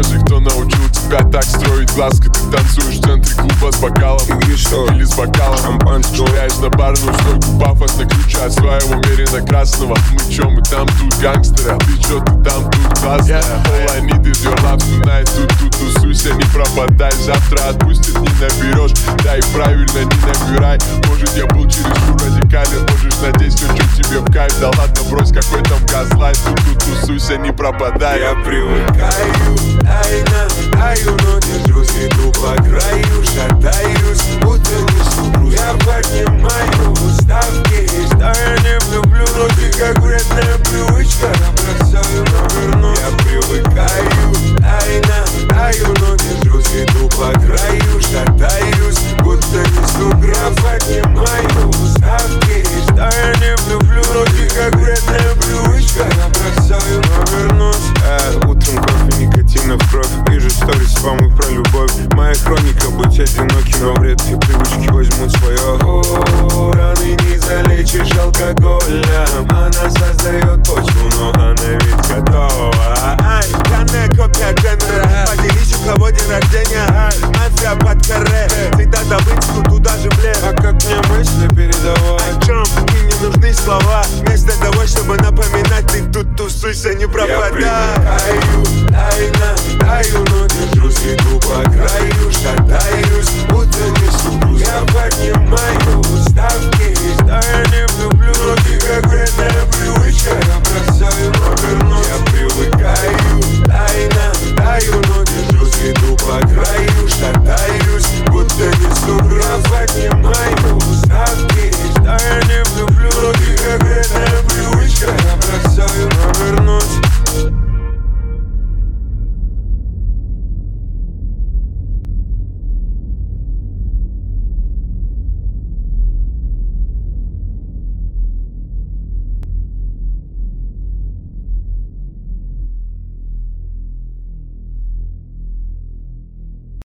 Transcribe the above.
Скажи, кто научил тебя так строить глазки? Ты танцуешь в центре клуба с бокалом или с бокалом шампанского. Швыряешь на барную стойку пафосно ключа от своего умеренно красного. Мы чё, мы там тут гангстеры, а ты чё, ты там тут классная. All I need is your love tonight. Тут тусуйся, не пропадай. Завтра отпустит, не наберешь. Да и правильно, не набирай. Может, я был чересчур радикален. Можешь надеть все, что тебе в кайф. Да ладно, брось, какой там газлайт. Тут тусуйся, не пропадай. Я привыкаю, таю, но держусь, иду по краю. Шатаюсь, будто несу груз. Я поднимаю ставки, что я не влюблю. Но ты как вредная привычка, набросаю, но верну. Я привыкаю, таю, но держусь, иду по краю. Шатаюсь, будто несу груз. Я поднимаю ставки, что я не влюблю. Но ты как вредная привычка, набросаю, но вернусь. Утром кофе, никотина в кровь. Вижу сторис спамы про любовь. Моя хроника быть одиноким, но вред все привычки возьмут свое. Раны не залечишь алкоголем. Она создает почву, но она ведь готова. Коннект, копия,